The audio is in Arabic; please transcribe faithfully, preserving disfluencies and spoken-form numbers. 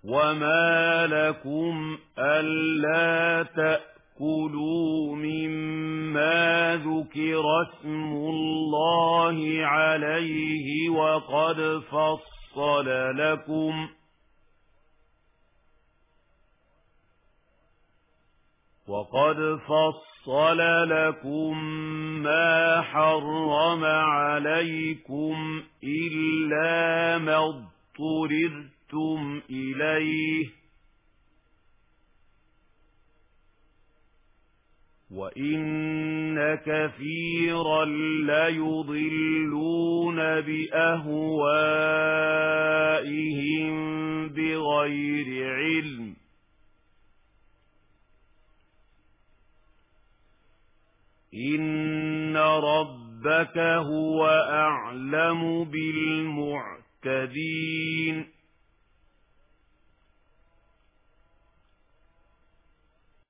وما لكم ألا تأكلوا مما ذكر اسم الله عليه وقد فصل لكم وقد فصل لكم ما حرم عليكم إلا ما اضطررتم إليه وإن كثيرا ليضلون بأهوائهم بغير علم إن ربك هو أعلم بالمعتدين